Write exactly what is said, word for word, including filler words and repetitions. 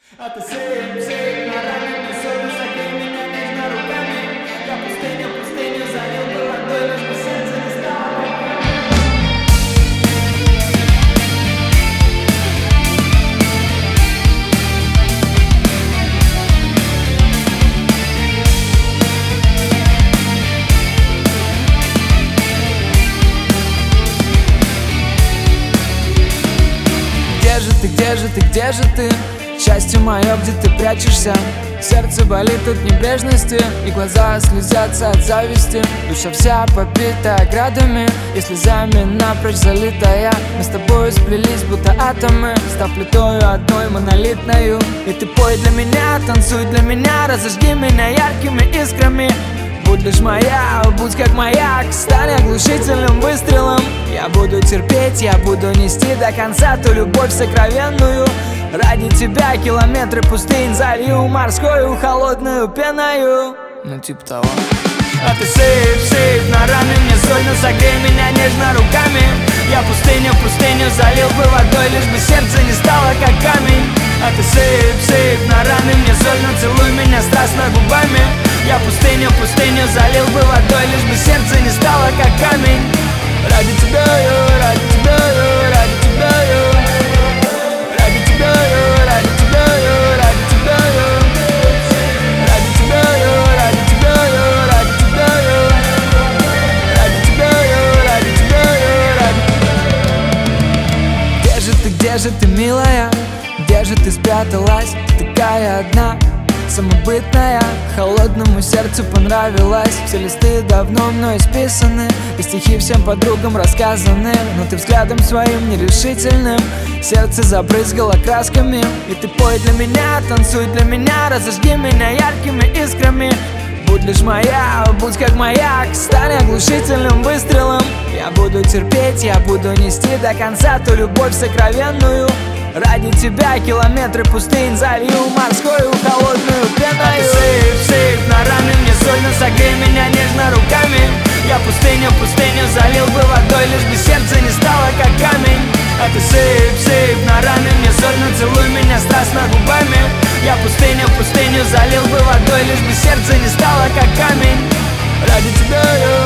А ты сыпь, сыпь на раны, мне соль, согрей меня нежно руками. Я пустыню, пустыню залил бы водой, лишь бы сердце не стало камнем. Где же ты, где же ты, где же ты? Счастье мое, где ты прячешься? Сердце болит от небрежности, и глаза слезятся от зависти. Душа вся побита оградами, и слезами напрочь залитая. Мы с тобою сплелись, будто атомы, став плитою одной монолитною. И ты пой для меня, танцуй для меня, разожги меня яркими искрами. Будь лишь моя, будь как маяк, стань оглушительным выстрелом. Я буду терпеть, я буду нести до конца ту любовь сокровенную. Ради тебя километры пустынь залью морскою холодную пеною. Ну типа того. А ты сыпь, сыпь на раны, мне соль, но согрей меня нежно руками. Я пустыню, пустыню залил бы водой, лишь бы сердце не стало как камень. А ты сыпь, сыпь на раны, мне соль, но целуй меня страстно губами. Я пустыню, пустыню залил бы водой, лишь бы сердце не стало как камень. Ради тебя я, ради тебя я, ради тебя я, ради тебя я, ради тебя я, ради тебя я, ради тебя я, ради тебя я, ради тебя я, ради тебя я, ради тебя я, ради. Где же ты, где же ты, милая? Где же ты спряталась? Ты такая одна, самобытная, холодному сердцу понравилась. Все листы давно мной списаны, и стихи всем подругам рассказаны. Но ты взглядом своим нерешительным сердце забрызгало красками. И ты пой для меня, танцуй для меня, разожги меня яркими искрами. Будь лишь моя, будь как маяк, стань оглушительным выстрелом. Я буду терпеть, я буду нести до конца ту любовь сокровенную. Ради тебя километры пустынь залью морскою холодную пеною. А ты сыпь, сыпь на раны, мне соль, но согрей меня нежно руками. Я пустыню, пустыню залил бы водой, лишь бы сердце не стало как камень. А ты сыпь, сыпь на раны, мне соль, но целуй меня страстно губами. Я пустыню, пустыню залил бы водой, лишь бы сердце не стало как камень. Ради тебя я